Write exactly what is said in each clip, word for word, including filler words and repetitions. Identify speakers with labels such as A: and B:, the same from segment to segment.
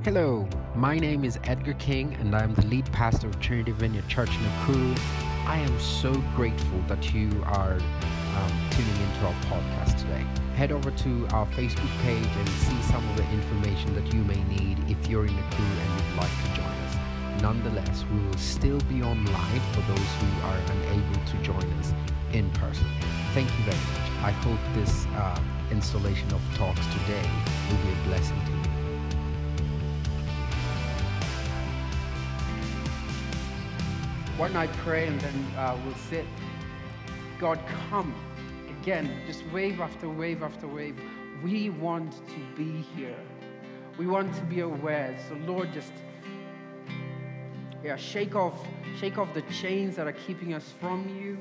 A: Hello, my name is Edgar King and I am the lead pastor of Trinity Vineyard Church Nakuru. I am so grateful that you are um, tuning into our podcast today. Head over to our Facebook page and see some of the information that you may need if you're in Nakuru and you'd like to join us. Nonetheless, we will still be on live for those who are unable to join us in person. Thank you very much. I hope this uh, installation of talks today will be a blessing to you. Why don't I pray and then uh, we'll sit. God, come again, just wave after wave after wave. We want to be here. We want to be aware. So Lord, just yeah, shake off, shake off the chains that are keeping us from you.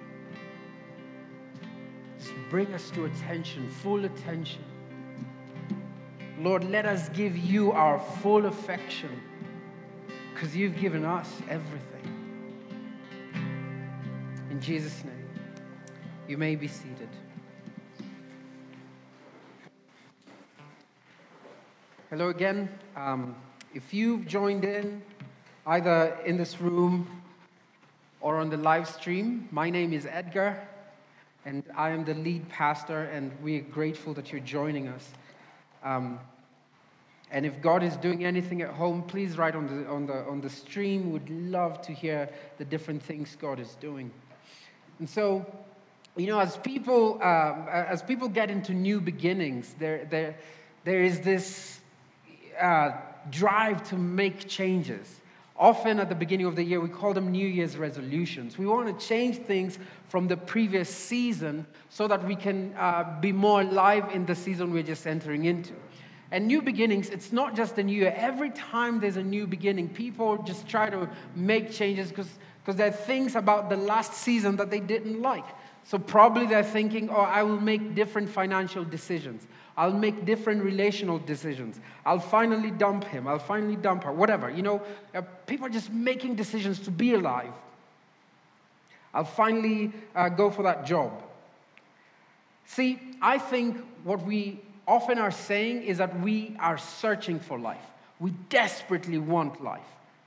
A: Just bring us to attention, full attention. Lord, let us give you our full affection because you've given us everything. In Jesus' name, you may be seated. Hello again. Um, if you've joined in, either in this room or on the live stream, my name is Edgar, and I am the lead pastor, and we are grateful that you're joining us. Um, and if God is doing anything at home, please write on the on the on the stream. We'd love to hear the different things God is doing. And so, you know, as people um, as people get into new beginnings, there there there is this uh, drive to make changes. Often at the beginning of the year, we call them New Year's resolutions. We want to change things from the previous season so that we can uh, be more alive in the season we're just entering into. And new beginnings, it's not just a new year. Every time there's a new beginning, people just try to make changes because because there are things about the last season that they didn't like. So probably they're thinking, oh, I will make different financial decisions. I'll make different relational decisions. I'll finally dump him. I'll finally dump her. Whatever. You know, uh, people are just making decisions to be alive. I'll finally uh, go for that job. See, I think what we often are saying is that we are searching for life. We desperately want life.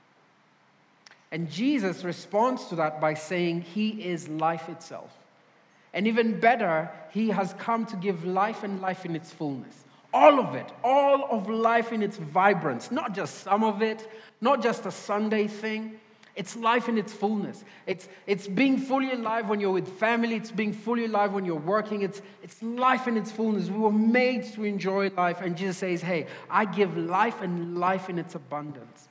A: And Jesus responds to that by saying he is life itself. And even better, he has come to give life and life in its fullness. All of it, all of life in its vibrance, not just some of it, not just a Sunday thing. It's life in its fullness. It's, it's being fully alive when you're with family. It's being fully alive when you're working. It's, it's life in its fullness. We were made to enjoy life. And Jesus says, hey, I give life and life in its abundance.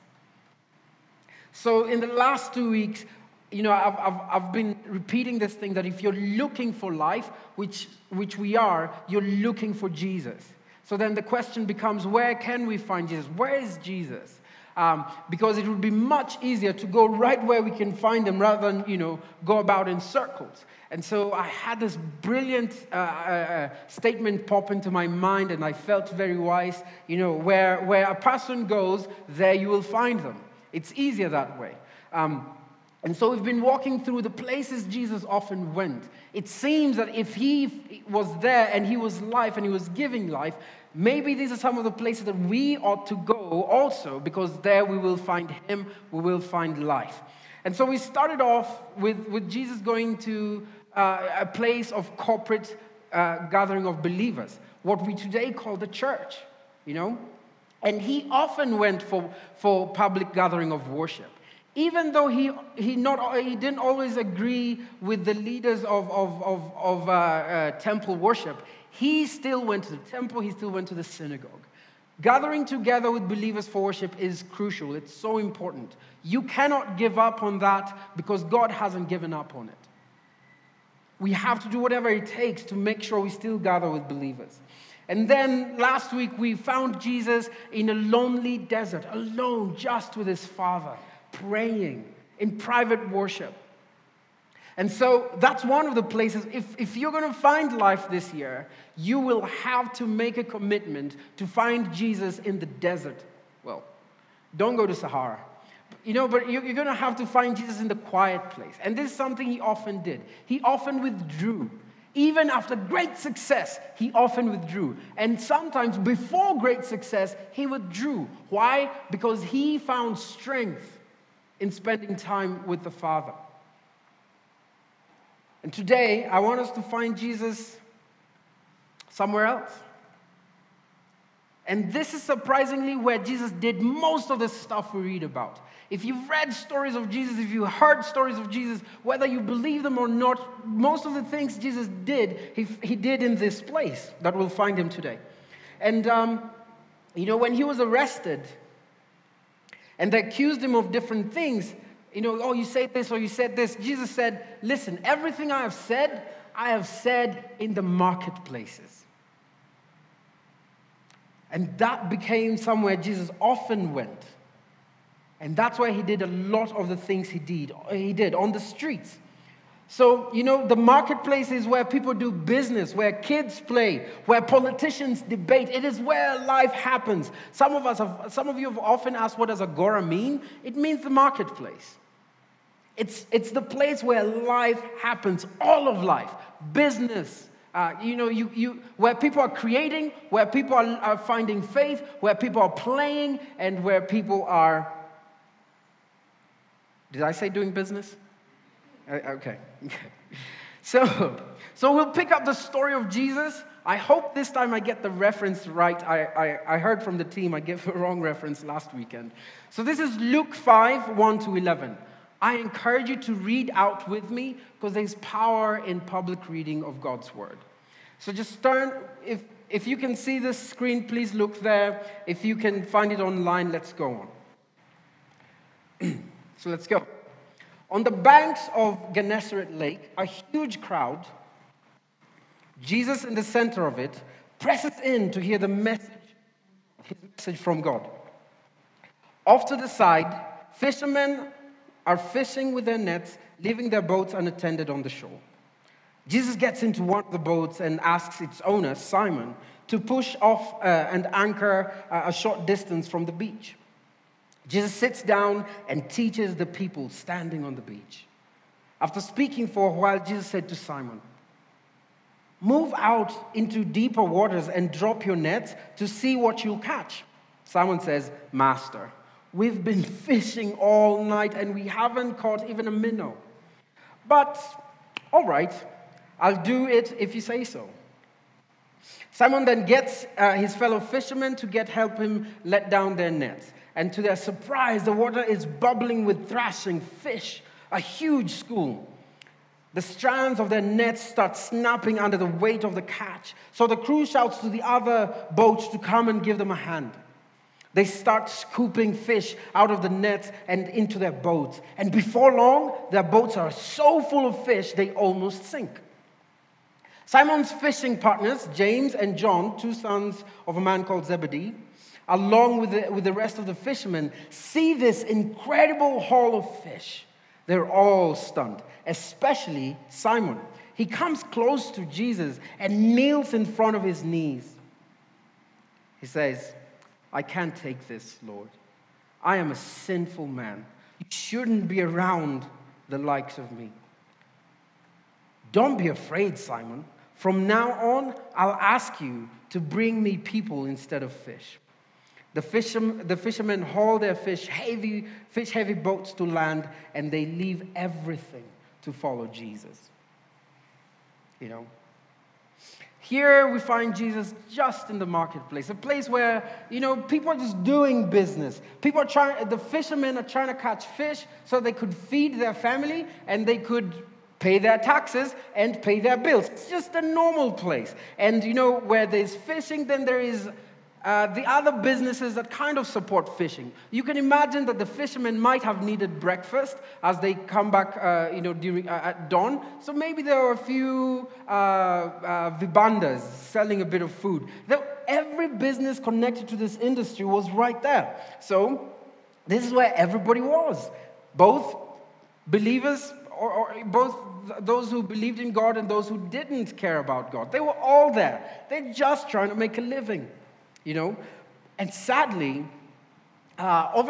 A: So in the last two weeks, you know, I've, I've, I've been repeating this thing that if you're looking for life, which, which we are, you're looking for Jesus. So then the question becomes, where can we find Jesus? Where is Jesus? Um, because it would be much easier to go right where we can find him rather than, you know, go about in circles. And so I had this brilliant uh, uh, statement pop into my mind, and I felt very wise. You know, where, where a person goes, there you will find them. It's easier that way. Um, and so we've been walking through the places Jesus often went. It seems that if he was there and he was life and he was giving life, maybe these are some of the places that we ought to go also, because there we will find him, we will find life. And so we started off with, with Jesus going to uh, a place of corporate uh, gathering of believers, what we today call the church, you know? And he often went for, for public gathering of worship. Even though he he not he didn't always agree with the leaders of, of, of, of uh, uh, temple worship, he still went to the temple, he still went to the synagogue. Gathering together with believers for worship is crucial. It's so important. You cannot give up on that because God hasn't given up on it. We have to do whatever it takes to make sure we still gather with believers. And then last week we found Jesus in a lonely desert, alone, just with his Father, praying in private worship. And so that's one of the places, if, if you're going to find life this year, you will have to make a commitment to find Jesus in the desert. Well, don't go to Sahara. You know, but you're, you're going to have to find Jesus in the quiet place. And this is something he often did. He often withdrew. Even after great success, he often withdrew. And sometimes before great success, he withdrew. Why? Because he found strength in spending time with the Father. And today, I want us to find Jesus somewhere else. And this is surprisingly where Jesus did most of the stuff we read about. If you've read stories of Jesus, if you heard stories of Jesus, whether you believe them or not, most of the things Jesus did, he, he did in this place that we'll find him today. And, um, you know, when he was arrested and they accused him of different things, you know, oh, you said this or you said this, Jesus said, listen, everything I have said, I have said in the marketplaces. And that became somewhere Jesus often went. And that's why he did a lot of the things he did, he did on the streets. So, you know, the marketplace is where people do business, where kids play, where politicians debate. It is where life happens. Some of us have, some of you have often asked, what does Agora mean? It means the marketplace. It's, it's the place where life happens, all of life, business, Uh, you know, you, you, where people are creating, where people are, are finding faith, where people are playing, and where people are, did I say doing business? Uh, okay. so, so we'll pick up the story of Jesus. I hope this time I get the reference right. I, I, I heard from the team I gave the wrong reference last weekend. So this is Luke five, one to eleven. I encourage you to read out with me because there's power in public reading of God's word. So just turn, if, if you can see this screen, please look there. If you can find it online, let's go on. So let's go. On the banks of Gennesaret Lake, a huge crowd, Jesus in the center of it, presses in to hear the message, his message from God. Off to the side, fishermen are fishing with their nets, leaving their boats unattended on the shore. Jesus gets into one of the boats and asks its owner, Simon, to push off uh, and anchor uh, a short distance from the beach. Jesus sits down and teaches the people standing on the beach. After speaking for a while, Jesus said to Simon, "Move out into deeper waters and drop your nets to see what you'll catch." Simon says, "Master, we've been fishing all night and we haven't caught even a minnow. But, all right, I'll do it if you say so." Simon then gets uh, his fellow fishermen to get help him let down their nets. And to their surprise, the water is bubbling with thrashing fish, a huge school. The strands of their nets start snapping under the weight of the catch. So the crew shouts to the other boats to come and give them a hand. They start scooping fish out of the nets and into their boats. And before long, their boats are so full of fish, they almost sink. Simon's fishing partners, James and John, two sons of a man called Zebedee, along with the, with the rest of the fishermen, see this incredible haul of fish. They're all stunned, especially Simon. He comes close to Jesus and kneels in front of his knees. He says, "I can't take this, Lord. I am a sinful man. You shouldn't be around the likes of me." "Don't be afraid, Simon. From now on, I'll ask you to bring me people instead of fish." The, fishermen, the fishermen haul their fish heavy, fish heavy boats to land, and they leave everything to follow Jesus. You know, here we find Jesus just in the marketplace, a place where, you know, people are just doing business. People are trying, the fishermen are trying to catch fish so they could feed their family and they could pay their taxes and pay their bills. It's just a normal place. And, you know, where there's fishing, then there is Uh, the other businesses that kind of support fishing. You can imagine that the fishermen might have needed breakfast as they come back, uh, you know, during uh, at dawn. So maybe there were a few uh, uh, vibandas selling a bit of food. There, every business connected to this industry was right there. So this is where everybody was, both believers or, or both those who believed in God and those who didn't care about God. They were all there. They're just trying to make a living. You know, and sadly, uh, over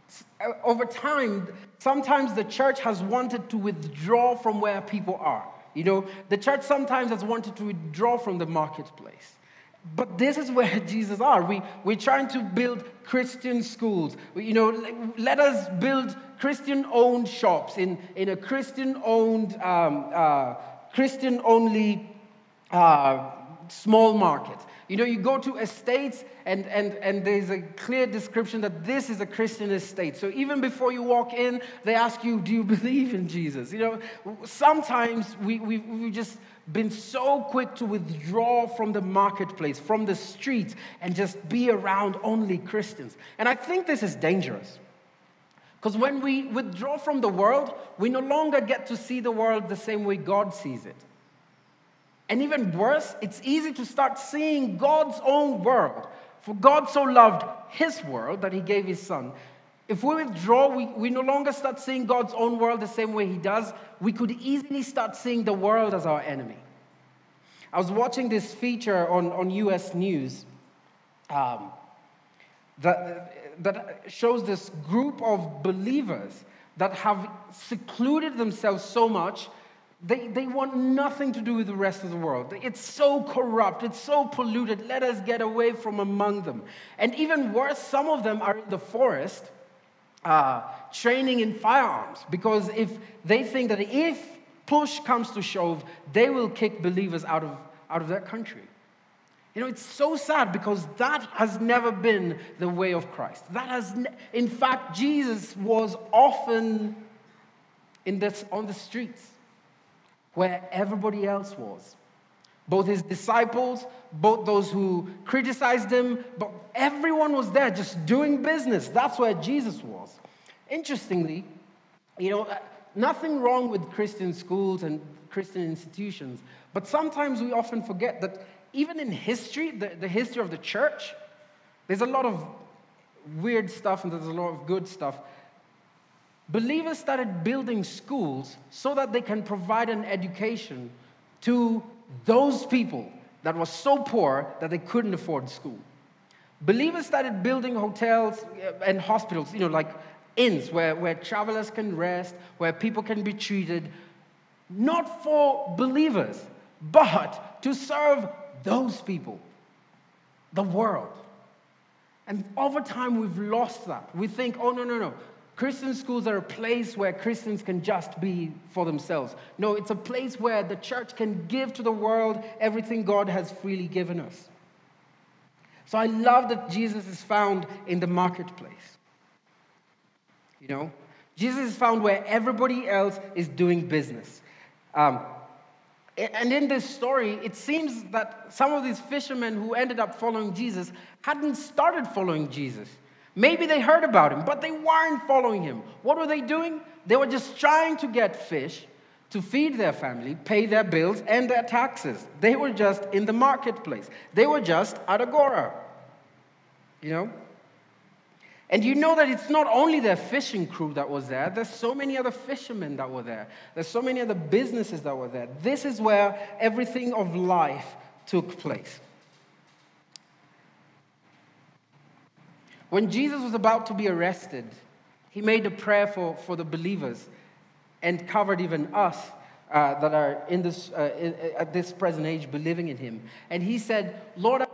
A: uh, over time, sometimes the church has wanted to withdraw from where people are. You know, the church sometimes has wanted to withdraw from the marketplace. But this is where Jesus are. We, we're trying to build Christian schools. We, you know, let us build Christian-owned shops in, in a Christian-owned, um, uh, Christian-only uh, small market. You know, you go to estates and, and, and there's a clear description that this is a Christian estate. So even before you walk in, they ask you, do you believe in Jesus? You know, sometimes we, we, we've just been so quick to withdraw from the marketplace, from the streets, and just be around only Christians. And I think this is dangerous. Because when we withdraw from the world, we no longer get to see the world the same way God sees it. And even worse, it's easy to start seeing God's own world. For God so loved his world that he gave his son. If we withdraw, we, we no longer start seeing God's own world the same way he does. We could easily start seeing the world as our enemy. I was watching this feature on, on U S News um, that, that shows this group of believers that have secluded themselves so much. They, they want nothing to do with the rest of the world. It's so corrupt. It's so polluted. Let us get away from among them. And even worse, some of them are in the forest uh, training in firearms. Because if they think that if push comes to shove, they will kick believers out of, out of their country. You know, it's so sad because that has never been the way of Christ. That has, ne- in fact, Jesus was often in this, on the streets, where everybody else was. Both his disciples, both those who criticized him, but everyone was there just doing business. That's where Jesus was. Interestingly, you know, nothing wrong with Christian schools and Christian institutions, but sometimes we often forget that even in history, the, the history of the church, there's a lot of weird stuff and there's a lot of good stuff. Believers started building schools so that they can provide an education to those people that were so poor that they couldn't afford school. Believers started building hotels and hospitals, you know, like inns where, where travelers can rest, where people can be treated, not for believers, but to serve those people, the world. And over time, we've lost that. We think, oh, no, no, no. Christian schools are a place where Christians can just be for themselves. No, it's a place where the church can give to the world everything God has freely given us. So I love that Jesus is found in the marketplace. You know, Jesus is found where everybody else is doing business. Um, and in this story, it seems that some of these fishermen who ended up following Jesus hadn't started following Jesus. Maybe they heard about him, but they weren't following him. What were they doing? They were just trying to get fish to feed their family, pay their bills, and their taxes. They were just in the marketplace. They were just at Agora. You know? And you know that it's not only their fishing crew that was there. There's so many other fishermen that were there. There's so many other businesses that were there. This is where everything of life took place. When Jesus was about to be arrested, he made a prayer for, for the believers and covered even us uh, that are in this, uh, in, at this present age believing in him. And he said, Lord,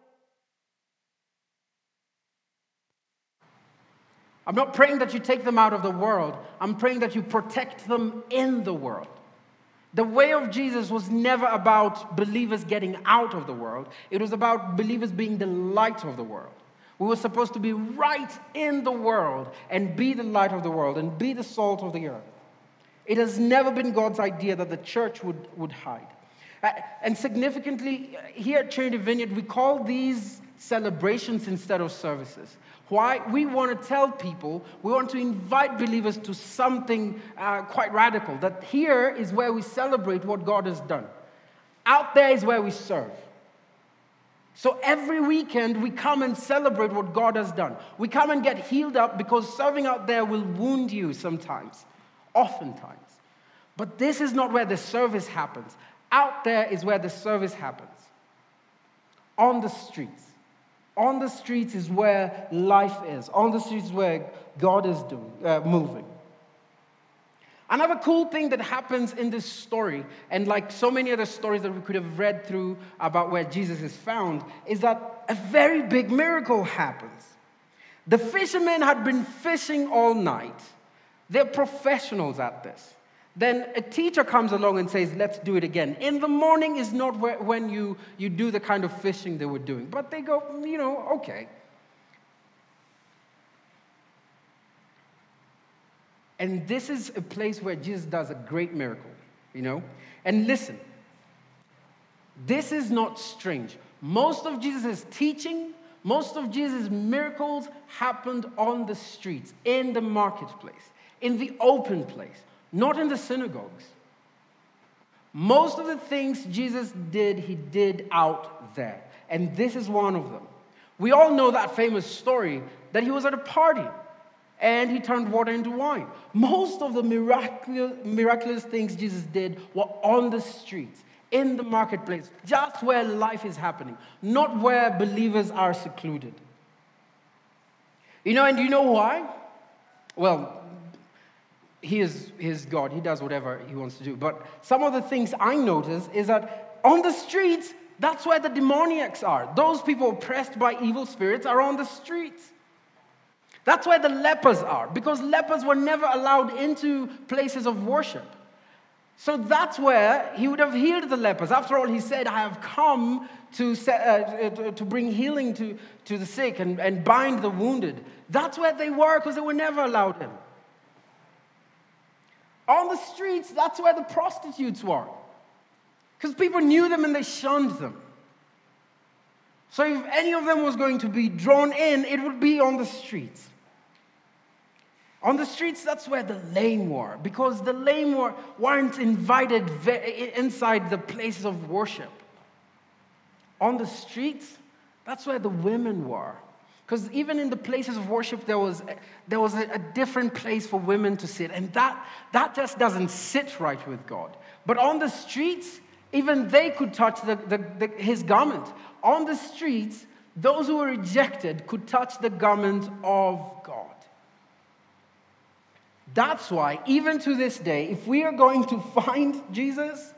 A: I'm not praying that you take them out of the world. I'm praying that you protect them in the world. The way of Jesus was never about believers getting out of the world. It was about believers being the light of the world. We were supposed to be right in the world and be the light of the world and be the salt of the earth. It has never been God's idea that the church would, would hide. Uh, and significantly, here at Trinity Vineyard, we call these celebrations instead of services. Why? We want to tell people, we want to invite believers to something uh, quite radical, that here is where we celebrate what God has done. Out there is where we serve. So every weekend, we come and celebrate what God has done. We come and get healed up because serving out there will wound you sometimes, oftentimes. But this is not where the service happens. Out there is where the service happens. On the streets. On the streets is where life is. On the streets is where God is doing, uh, moving. Another cool thing that happens in this story, and like so many other stories that we could have read through about where Jesus is found, is that a very big miracle happens. The fishermen had been fishing all night. They're professionals at this. Then a teacher comes along and says, let's do it again. In the morning is not where, when you, you do the kind of fishing they were doing. But they go, you know, okay. And this is a place where Jesus does a great miracle, you know. And listen, this is not strange. Most of Jesus' teaching, most of Jesus' miracles happened on the streets, in the marketplace, in the open place, not in the synagogues. Most of the things Jesus did, he did out there. And this is one of them. We all know that famous story that he was at a party and he turned water into wine. Most of the miraculous, miraculous things Jesus did were on the streets, in the marketplace, just where life is happening, not where believers are secluded. You know, and do you know why? Well, he is, he is God. He does whatever he wants to do. But some of the things I notice is that on the streets, that's where the demoniacs are. Those people oppressed by evil spirits are on the streets. That's where the lepers are, because lepers were never allowed into places of worship. So that's where he would have healed the lepers. After all, he said, I have come to, set, uh, to bring healing to, to the sick and, and bind the wounded. That's where they were, because they were never allowed in. On the streets, that's where the prostitutes were, because people knew them and they shunned them. So if any of them was going to be drawn in, it would be on the streets. On the streets, that's where the lame were, because the lame were, weren't invited inside the places of worship. On the streets, that's where the women were. Because even in the places of worship, there was, there was a, a different place for women to sit. And that, that just doesn't sit right with God. But on the streets, even they could touch the, the, the, his garment. On the streets, those who were rejected could touch the garment of God. That's why, even to this day, if we are going to find Jesus,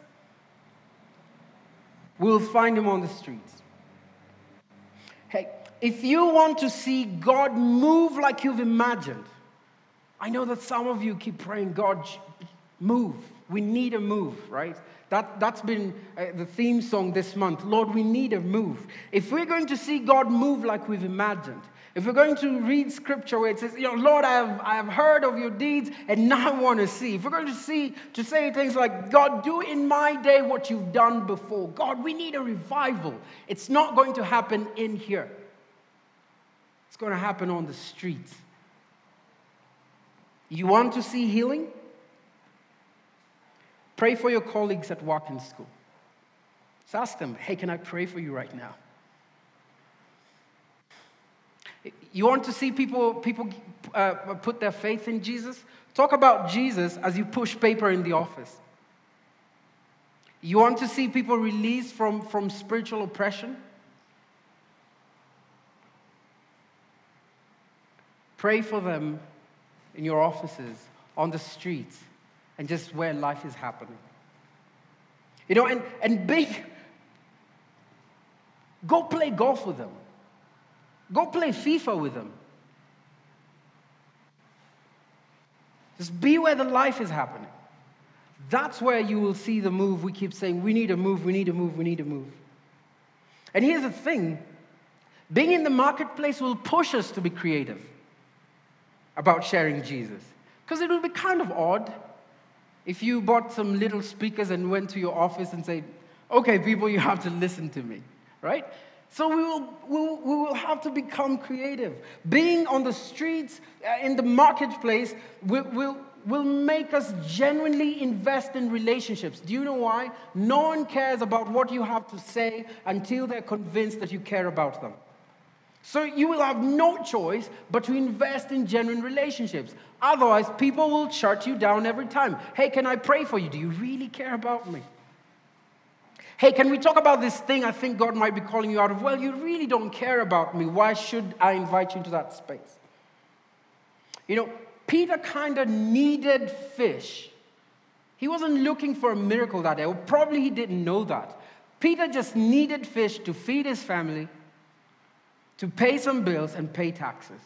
A: we'll find him on the streets. Hey, if you want to see God move like you've imagined, I know that some of you keep praying, God, move. We need a move, right? That, that's been uh, the theme song this month. Lord, we need a move. If we're going to see God move like we've imagined, if we're going to read scripture where it says, you know, Lord, I have, I have heard of your deeds and now I want to see. If we're going to see, to say things like, God, do in my day what you've done before. God, we need a revival. It's not going to happen in here. It's going to happen on the streets. You want to see healing? Pray for your colleagues at work and school. Just ask them, hey, can I pray for you right now? You want to see people, people uh, put their faith in Jesus? Talk about Jesus as you push paper in the office. You want to see people released from, from spiritual oppression? Pray for them in your offices, on the streets, and just where life is happening. You know, and, and big, go play golf with them. Go play FIFA with them. Just be where the life is happening. That's where you will see the move. We keep saying, we need a move, we need a move, we need a move. And here's the thing. Being in the marketplace will push us to be creative about sharing Jesus. Because it will be kind of odd if you bought some little speakers and went to your office and said, okay, people, you have to listen to me, right? So we will, we will, we will have to become creative. Being on the streets, uh, in the marketplace, will, will, will make us genuinely invest in relationships. Do you know why? No one cares about what you have to say until they're convinced that you care about them. So you will have no choice but to invest in genuine relationships. Otherwise, people will shut you down every time. Hey, can I pray for you? Do you really care about me? Hey, can we talk about this thing I think God might be calling you out of? Well, you really don't care about me. Why should I invite you into that space? You know, Peter kind of needed fish He wasn't looking for a miracle that day, or probably he didn't know that. Peter just needed fish to feed his family, to pay some bills and pay taxes.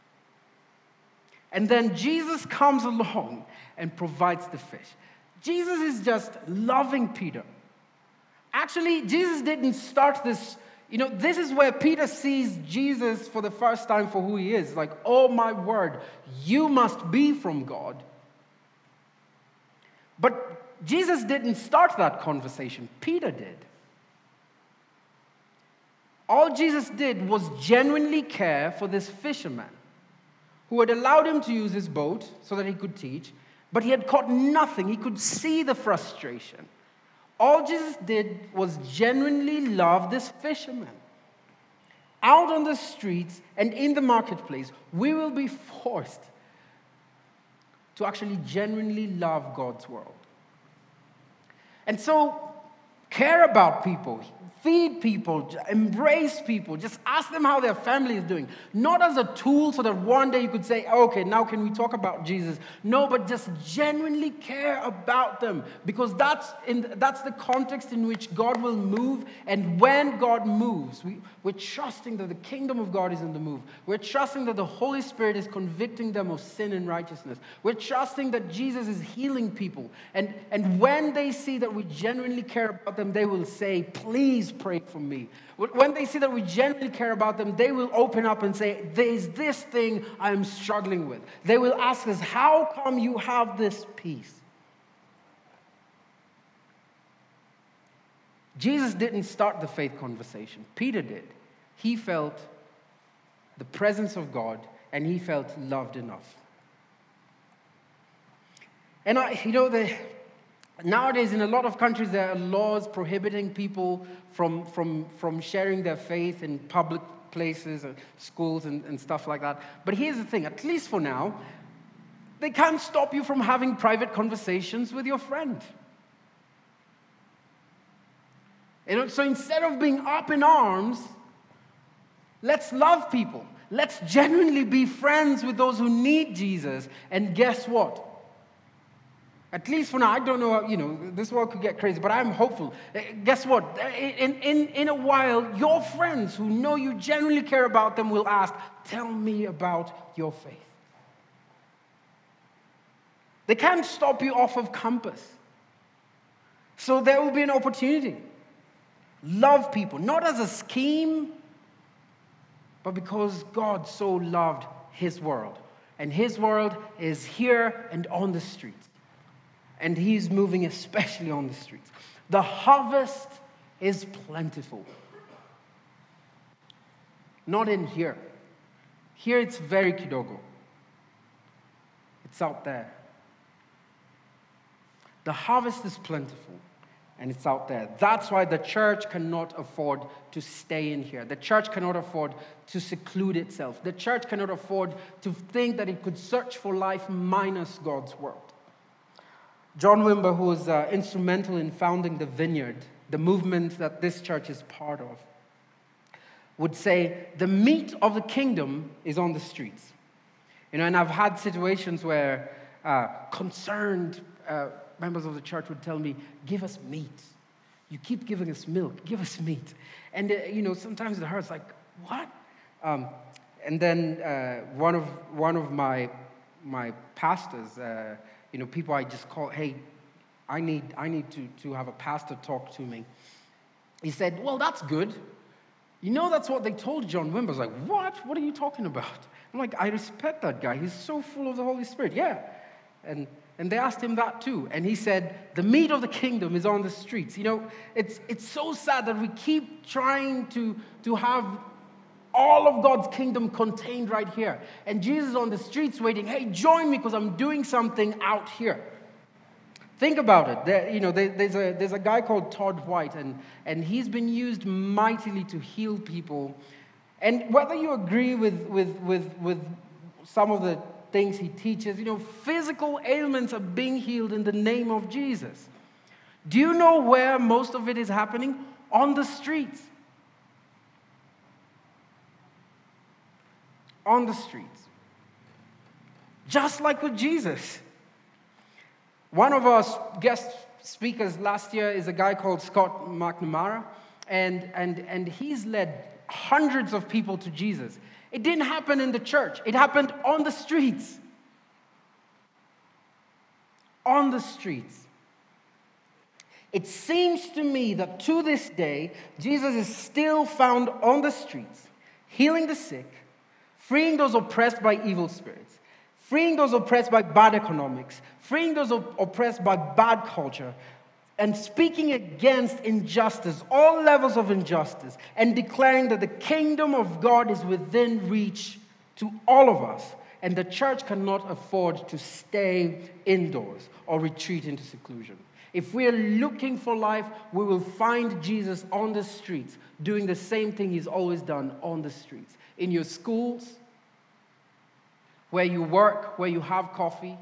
A: And then Jesus comes along and provides the fish. Jesus is just loving Peter. Actually, Jesus didn't start this. You know, this is where Peter sees Jesus for the first time for who he is. Like, oh my word, you must be from God. But Jesus didn't start that conversation. Peter did. All Jesus did was genuinely care for this fisherman who had allowed him to use his boat so that he could teach, but he had caught nothing. He could see the frustration. All Jesus did was genuinely love this fisherman. Out on the streets and in the marketplace, we will be forced to actually genuinely love God's world. And so, care about people, feed people, embrace people, just ask them how their family is doing. Not as a tool so that one day you could say, okay, now can we talk about Jesus? No, but just genuinely care about them, because that's in that's the context in which God will move. And when God moves, we, we're trusting that the kingdom of God is in the move. We're trusting that the Holy Spirit is convicting them of sin and righteousness. We're trusting that Jesus is healing people. And, and when they see that we genuinely care about them, they will say, please pray for me. When they see that we genuinely care about them, they will open up and say, there's this thing I'm struggling with. They will ask us, how come you have this peace? Jesus didn't start the faith conversation. Peter did. He felt the presence of God, and he felt loved enough. And I, you know, the Nowadays, in a lot of countries, there are laws prohibiting people from, from, from sharing their faith in public places, and schools, and, and stuff like that. But here's the thing, at least for now, they can't stop you from having private conversations with your friend. You know, so instead of being up in arms, let's love people. Let's genuinely be friends with those who need Jesus. And guess what? At least for now, I don't know, you know, this world could get crazy, but I'm hopeful. Guess what? In, in, in a while, your friends who know you genuinely care about them will ask, tell me about your faith. They can't stop you off of campus. So there will be an opportunity. Love people, not as a scheme, but because God so loved his world. And his world is here and on the streets. And he's moving especially on the streets. The harvest is plentiful. Not in here. Here it's very kidogo. It's out there. The harvest is plentiful, and it's out there. That's why the church cannot afford to stay in here. The church cannot afford to seclude itself. The church cannot afford to think that it could search for life minus God's world. John Wimber, who was uh, instrumental in founding the Vineyard, the movement that this church is part of, would say, the meat of the kingdom is on the streets. You know, and I've had situations where uh, concerned uh, members of the church would tell me, give us meat. You keep giving us milk, give us meat. And, uh, you know, sometimes it hurts, like, what? Um, and then uh, one of one of my, my pastors, uh, You know, people I just call, hey, I need I need to, to have a pastor talk to me. He said, well, that's good. You know, that's what they told John Wimber. I was like, what? What are you talking about? I'm like, I respect that guy. He's so full of the Holy Spirit. Yeah. And and they asked him that too. And he said, the meat of the kingdom is on the streets. You know, it's it's so sad that we keep trying to, to have all of God's kingdom contained right here. And Jesus on the streets waiting, hey, join me because I'm doing something out here. Think about it. There, you know, there, there's, a, there's a guy called Todd White, and, and he's been used mightily to heal people. And whether you agree with, with, with, with some of the things he teaches, you know, physical ailments are being healed in the name of Jesus. Do you know where most of it is happening? On the streets. On the streets. Just like with Jesus. One of our guest speakers last year is a guy called Scott McNamara, and, and, and he's led hundreds of people to Jesus. It didn't happen in the church. It happened on the streets. On the streets. It seems to me that to this day, Jesus is still found on the streets, healing the sick, freeing those oppressed by evil spirits, freeing those oppressed by bad economics, freeing those op- oppressed by bad culture, and speaking against injustice, all levels of injustice, and declaring that the kingdom of God is within reach to all of us, and the church cannot afford to stay indoors or retreat into seclusion. If we are looking for life, we will find Jesus on the streets, doing the same thing he's always done on the streets. In your schools, where you work, where you have coffee,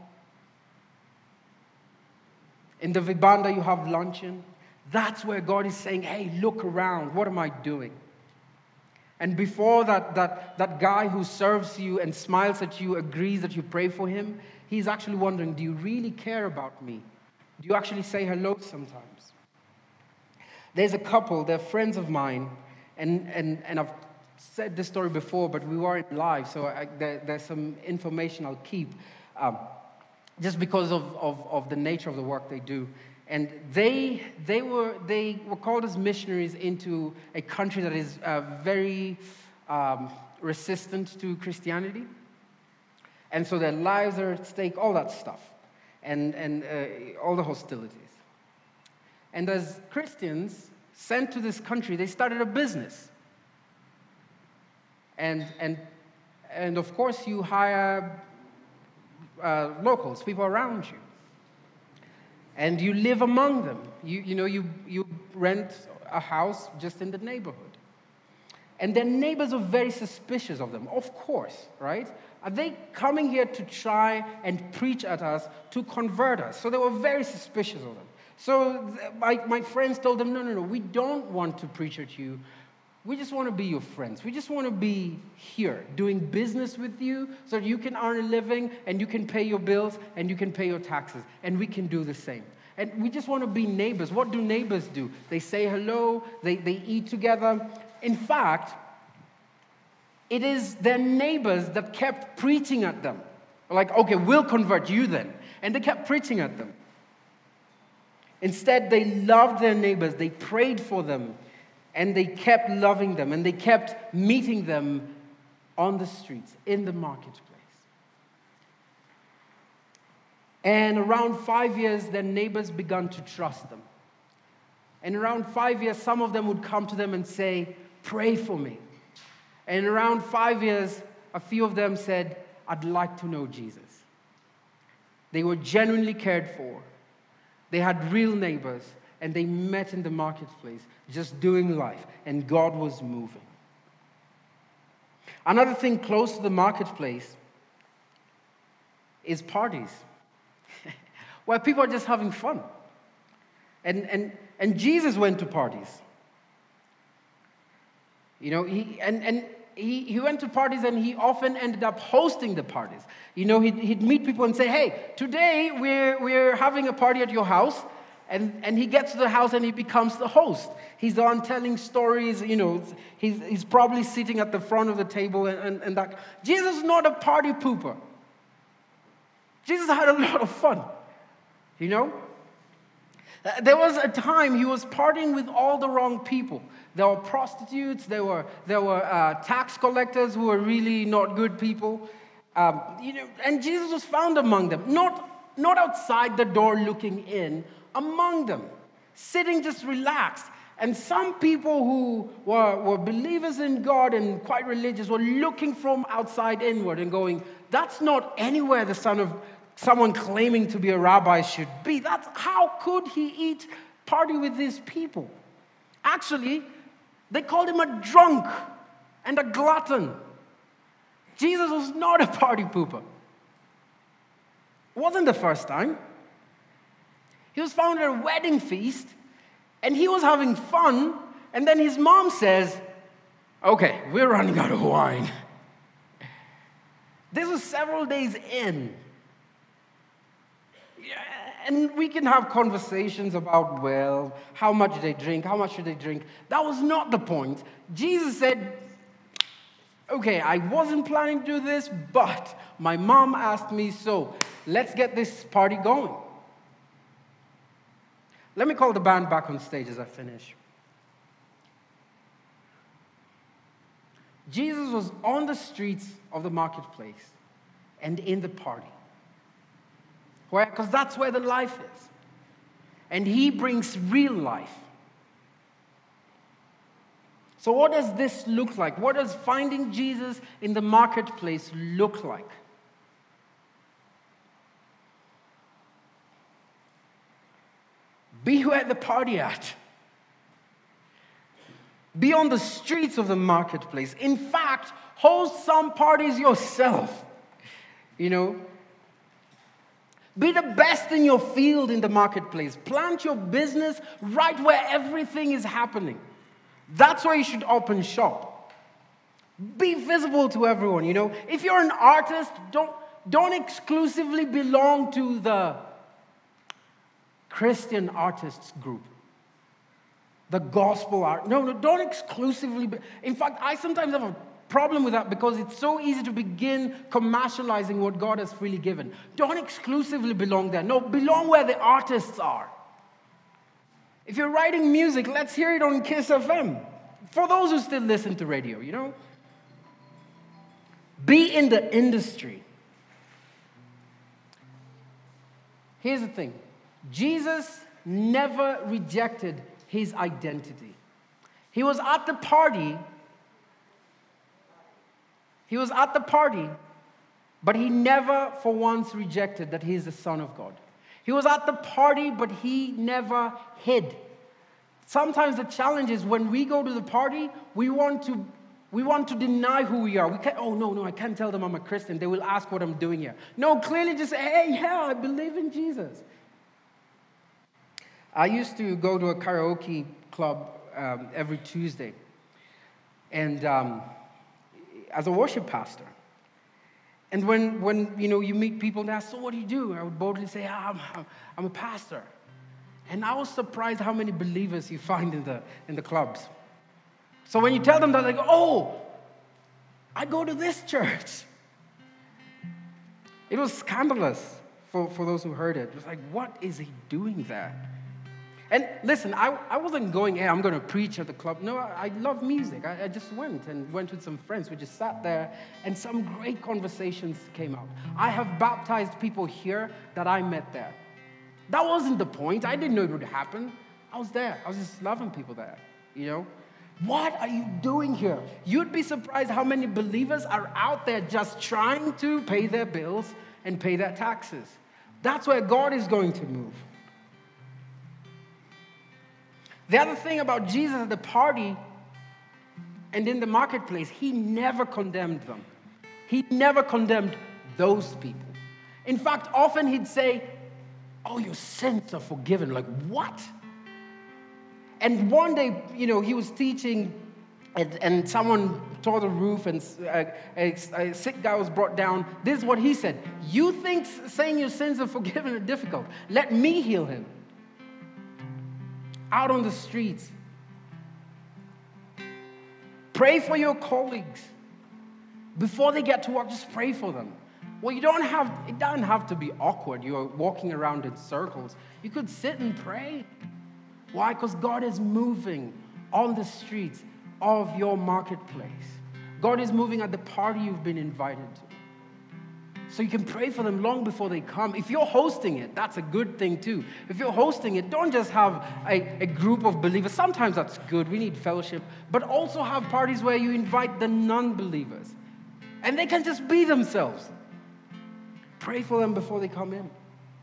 A: in the Vibanda you have luncheon. That's where God is saying, hey, look around. What am I doing? And before that, that, that guy who serves you and smiles at you agrees that you pray for him, he's actually wondering, do you really care about me? Do you actually say hello sometimes? There's a couple, they're friends of mine, and, and, and I've said this story before, but we weren't live, so I, there, there's some information I'll keep, um, just because of, of, of the nature of the work they do. And they, they, were, they were called as missionaries into a country that is uh, very um, resistant to Christianity. And so their lives are at stake, all that stuff. And, and uh, all the hostilities. And as Christians sent to this country, they started a business. And, and, and of course, you hire uh, locals, people around you. And you live among them. You, you know, you, you rent a house just in the neighborhood. And their neighbors are very suspicious of them, of course, right? Are they coming here to try and preach at us, to convert us? So they were very suspicious of them. So my, my friends told them, no, no, no, we don't want to preach at you. We just want to be your friends. We just want to be here doing business with you so that you can earn a living and you can pay your bills and you can pay your taxes. And we can do the same. And we just want to be neighbors. What do neighbors do? They say hello. They, they eat together. In fact, it is their neighbors that kept preaching at them. Like, okay, we'll convert you then. And they kept preaching at them. Instead, they loved their neighbors. They prayed for them. And they kept loving them. And they kept meeting them on the streets, in the marketplace. And around five years, their neighbors began to trust them. And around five years, some of them would come to them and say, pray for me. And around five years, a few of them said, I'd like to know Jesus. They were genuinely cared for. They had real neighbors, and they met in the marketplace, just doing life, and God was moving. Another thing close to the marketplace is parties, where people are just having fun. And, and, and Jesus went to parties. You know, he and, and he, he went to parties and he often ended up hosting the parties. You know, he'd, he'd meet people and say, hey, today we're, we're having a party at your house. And, and he gets to the house and he becomes the host. He's the one telling stories, you know, he's, he's probably sitting at the front of the table and, and, and that. Jesus is not a party pooper. Jesus had a lot of fun, you know. There was a time he was partying with all the wrong people. There were prostitutes, there were, there were uh, tax collectors who were really not good people. Um, you know, and Jesus was found among them, not, not outside the door looking in, among them, sitting just relaxed. And some people who were, were believers in God and quite religious were looking from outside inward and going, that's not anywhere the son of someone claiming to be a rabbi should be. That's how could he eat, party with these people? Actually, they called him a drunk and a glutton. Jesus was not a party pooper. It wasn't the first time. He was found at a wedding feast, and he was having fun, and then his mom says, okay, we're running out of wine. This was several days in. Yeah, and we can have conversations about, well, how much they drink, how much should they drink. That was not the point. Jesus said, okay, I wasn't planning to do this, but my mom asked me, so let's get this party going. Let me call the band back on stage as I finish. Jesus was on the streets of the marketplace and in the party. Where? Because that's where the life is. And he brings real life. So what does this look like? What does finding Jesus in the marketplace look like? Be where the party at. Be on the streets of the marketplace. In fact, host some parties yourself. You know, be the best in your field in the marketplace. Plant your business right where everything is happening. That's where you should open shop. Be visible to everyone, you know. If you're an artist, don't, don't exclusively belong to the Christian artists group. The gospel art. No, no, don't exclusively. Be, in fact, I sometimes have a problem with that because it's so easy to begin commercializing what God has freely given. Don't exclusively belong there. No, belong where the artists are. If you're writing music, let's hear it on Kiss F M. For those who still listen to radio, you know. Be in the industry. Here's the thing. Jesus never rejected his identity. He was at the party. He was at the party, but he never for once rejected that he is the Son of God. He was at the party, but he never hid. Sometimes the challenge is when we go to the party, we want to, we want to deny who we are. We can't, oh, no, no, I can't tell them I'm a Christian. They will ask what I'm doing here. No, clearly just say, hey, yeah, I believe in Jesus. I used to go to a karaoke club um, every Tuesday, and um, as a worship pastor. And when, when you know, you meet people and they ask, so what do you do? I would boldly say, ah, I'm, I'm a pastor. And I was surprised how many believers you find in the, in the clubs. So when you tell them, they're like, oh, I go to this church. It was scandalous for, for those who heard it. It was like, what is he doing there? And listen, I, I wasn't going, hey, I'm going to preach at the club. No, I, I love music. I, I just went and went with some friends. We just sat there, and some great conversations came out. I have baptized people here that I met there. That wasn't the point. I didn't know it would happen. I was there. I was just loving people there, you know. What are you doing here? You'd be surprised how many believers are out there just trying to pay their bills and pay their taxes. That's where God is going to move. The other thing about Jesus at the party and in the marketplace, he never condemned them. He never condemned those people. In fact, often he'd say, oh, your sins are forgiven. Like, what? And one day, you know, he was teaching and, and someone tore the roof and a, a, a sick guy was brought down. This is what he said. You think saying your sins are forgiven are difficult? Let me heal him. Out on the streets. Pray for your colleagues. Before they get to work, just pray for them. Well, you don't have, it doesn't have to be awkward. You're walking around in circles. You could sit and pray. Why? Because God is moving on the streets of your marketplace. God is moving at the party you've been invited to. So you can pray for them long before they come. If you're hosting it, that's a good thing too. If you're hosting it, don't just have a, a group of believers. Sometimes that's good. We need fellowship. But also have parties where you invite the non-believers. And they can just be themselves. Pray for them before they come in.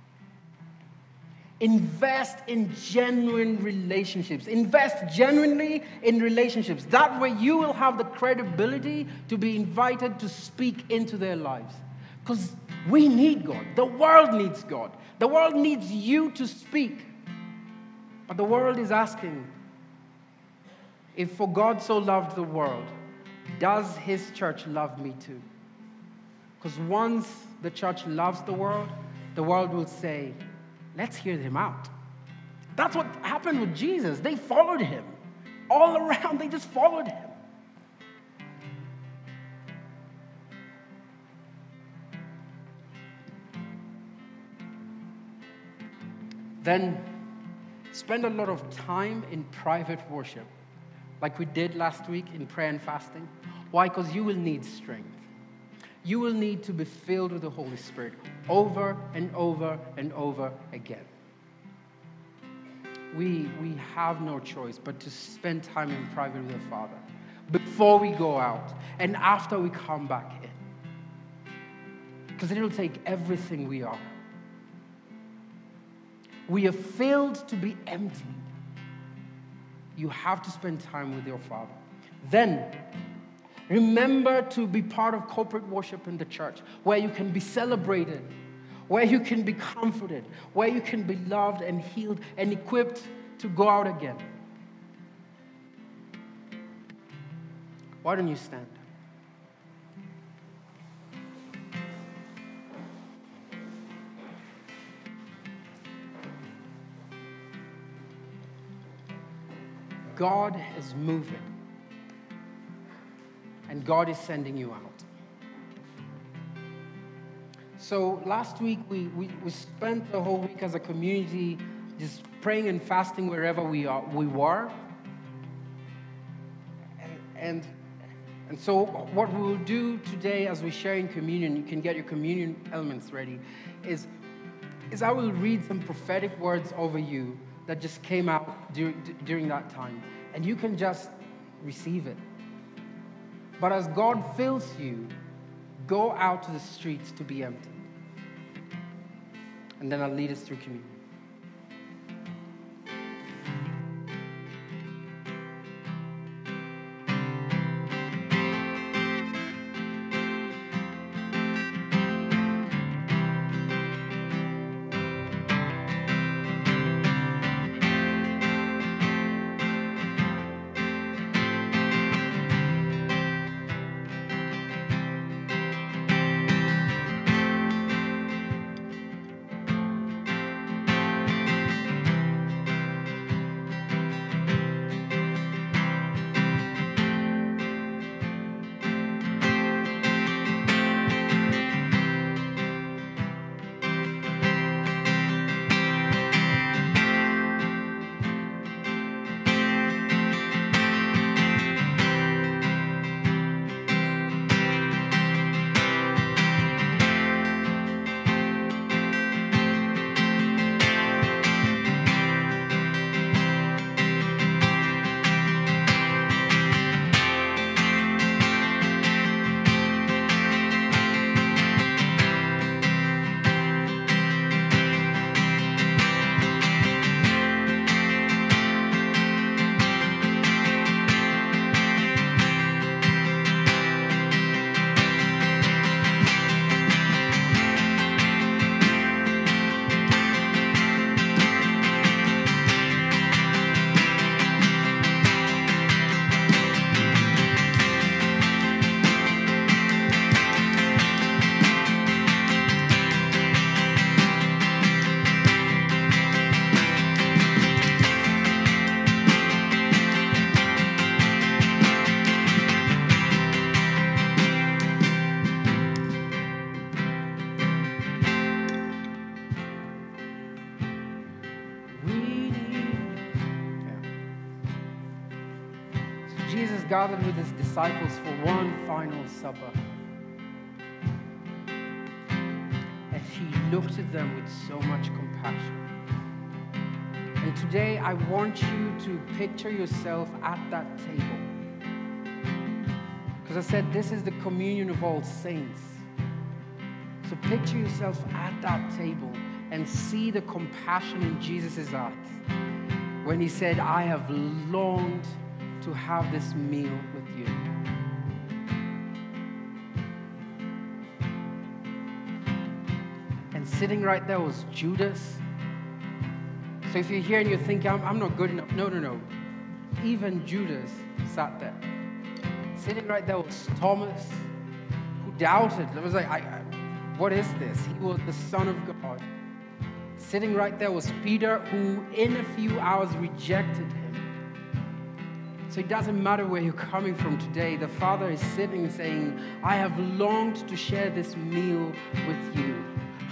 A: Invest in genuine relationships. Invest genuinely in relationships. That way you will have the credibility to be invited to speak into their lives. Because we need God. The world needs God. The world needs you to speak. But the world is asking, if for God so loved the world, does his church love me too? Because once the church loves the world, the world will say, Let's hear him out. That's what happened with Jesus. They followed him. All around, they just followed him. Then spend a lot of time in private worship, like we did last week in prayer and fasting. Why? Because you will need strength. You will need to be filled with the Holy Spirit over and over and over again. We, we have no choice but to spend time in private with the Father before we go out and after we come back in. Because it will take everything we are. We are filled to be empty. You have to spend time with your Father. Then, remember to be part of corporate worship in the church, where you can be celebrated, where you can be comforted, where you can be loved and healed and equipped to go out again. Why don't you stand? God is moving, and God is sending you out. So last week, we, we, we spent the whole week as a community just praying and fasting wherever we are, we were. And, and, and so what we will do today as we share in communion, you can get your communion elements ready, is, is I will read some prophetic words over you that just came out during, during that time. And you can just receive it. But as God fills you, go out to the streets to be empty. And then I'll lead us through communion. Gathered with his disciples for one final supper. And he looked at them with so much compassion. And today I want you to picture yourself at that table. Because I said this is the communion of all saints. So picture yourself at that table and see the compassion in Jesus' eyes when he said, I have longed to have this meal with you. And sitting right there was Judas. So if you're here and you're thinking, I'm, I'm not good enough. No, no, no. Even Judas sat there. Sitting right there was Thomas, who doubted. It was like, I, I, what is this? He was the Son of God, Sitting right there was Peter, who in a few hours rejected him. So it doesn't matter where you're coming from today. The Father is sitting and saying, I have longed to share this meal with you.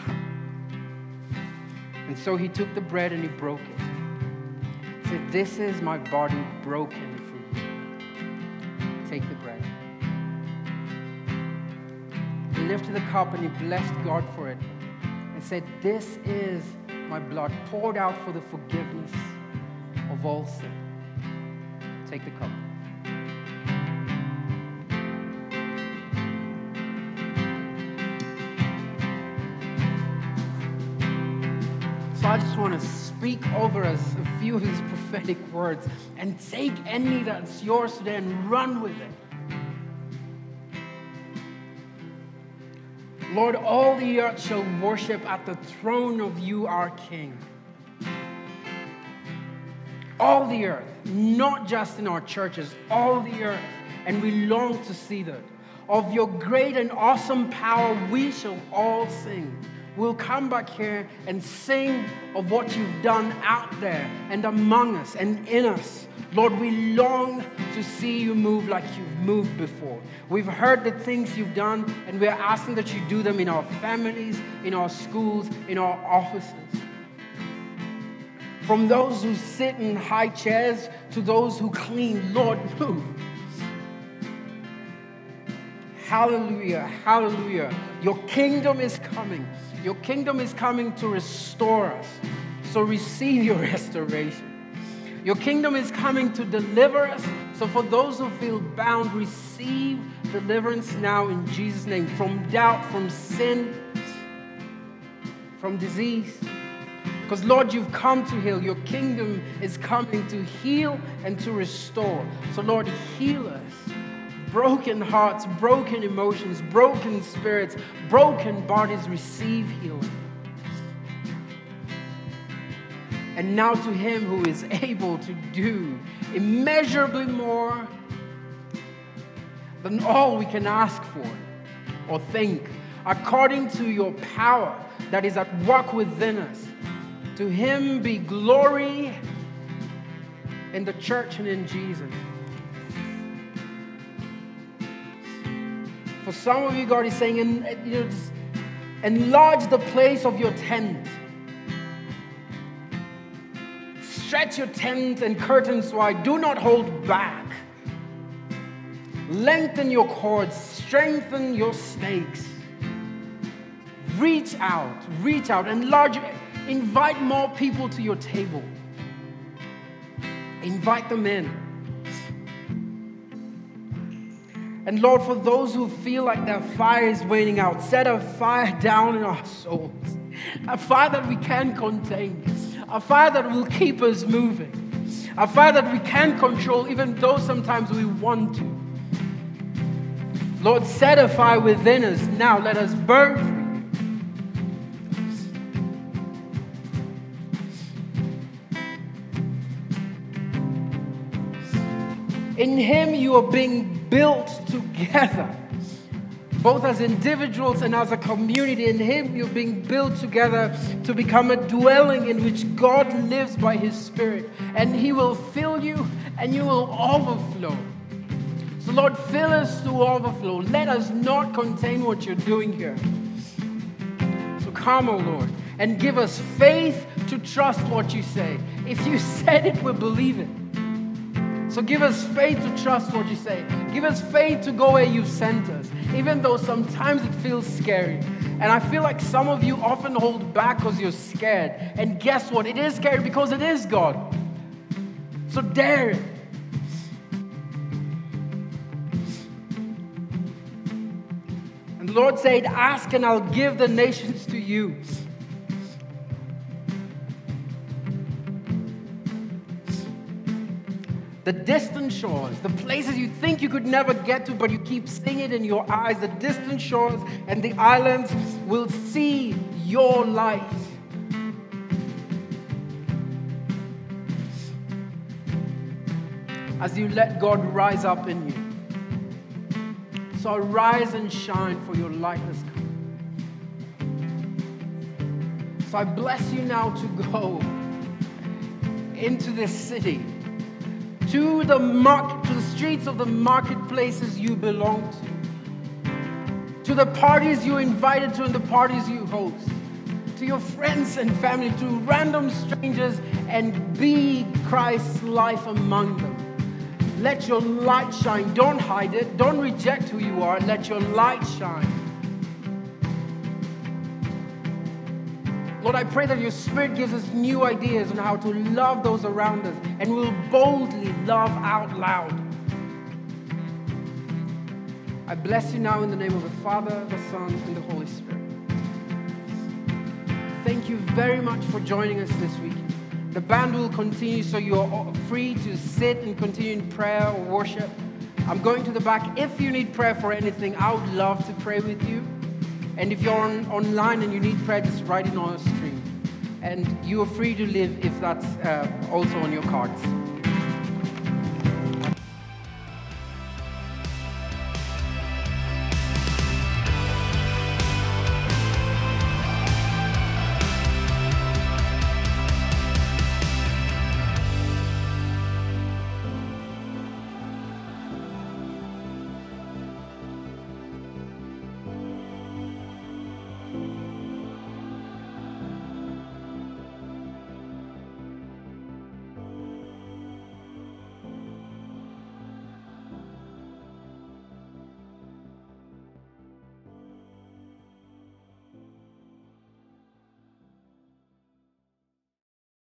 A: And so he took the bread and he broke it. He said, this is my body broken for you. Take the bread. He lifted the cup and he blessed God for it and said, this is my blood poured out for the forgiveness of all sin. Take the cup. So I just want to speak over us a few of his prophetic words and take any that's yours today and run with it. Lord, all the earth shall worship at the throne of you, our King. All the earth, not just in our churches, all the earth. And we long to see that. Of your great and awesome power, we shall all sing. We'll come back here and sing of what you've done out there and among us and in us. Lord, we long to see you move like you've moved before. We've heard the things you've done, and we're asking that you do them in our families, in our schools, in our offices. From those who sit in high chairs to those who clean, Lord, move. Hallelujah, hallelujah. Your kingdom is coming. Your kingdom is coming to restore us. So receive your restoration. Your kingdom is coming to deliver us. So for those who feel bound, receive deliverance now in Jesus' name. From doubt, from sin, from disease. Because, Lord, you've come to heal. Your kingdom is coming to heal and to restore. So, Lord, heal us. Broken hearts, broken emotions, broken spirits, broken bodies, receive healing. And now to him who is able to do immeasurably more than all we can ask for or think, according to your power that is at work within us. To him be glory in the church and in Jesus. For some of you, God is saying, and you know, just enlarge the place of your tent. Stretch your tent and curtains wide. Do not hold back. Lengthen your cords. Strengthen your stakes. Reach out. Reach out. Enlarge. Invite more people to your table. Invite them in. And Lord, for those who feel like their fire is waning out, set a fire down in our souls. A fire that we can contain. A fire that will keep us moving. A fire that we can control even though sometimes we want to. Lord, set a fire within us now. Let us burn for you. In him you are being built together, both as individuals and as a community. In him you're being built together to become a dwelling in which God lives by his Spirit. And he will fill you and you will overflow. So Lord, fill us to overflow. Let us not contain what you're doing here. So come, O Lord, and give us faith to trust what you say. If you said it, we'll believe it. So give us faith to trust what you say. Give us faith to go where you sent us, even though sometimes it feels scary. And I feel like some of you often hold back because you're scared. And guess what? It is scary because it is God. So dare it. And the Lord said, ask and I'll give the nations to you. The distant shores, the places you think you could never get to, but you keep seeing it in your eyes, the distant shores and the islands will see your light. As you let God rise up in you. So arise and shine, for your light has come. So I bless you now to go into this city, to the market, to the streets of the marketplaces you belong to, to the parties you're invited to and the parties you host, to your friends and family, to random strangers, and be Christ's life among them. Let your light shine. Don't hide it. Don't reject who you are. Let your light shine. Lord, I pray that your Spirit gives us new ideas on how to love those around us, and we'll boldly love out loud. I bless you now in the name of the Father, the Son, and the Holy Spirit. Thank you very much for joining us this week. The band will continue, so you're free to sit and continue in prayer or worship. I'm going to the back. If you need prayer for anything, I would love to pray with you. And if you're on, online and you need prayer, just write it on a screen. And you are free to live if that's uh, also on your cards.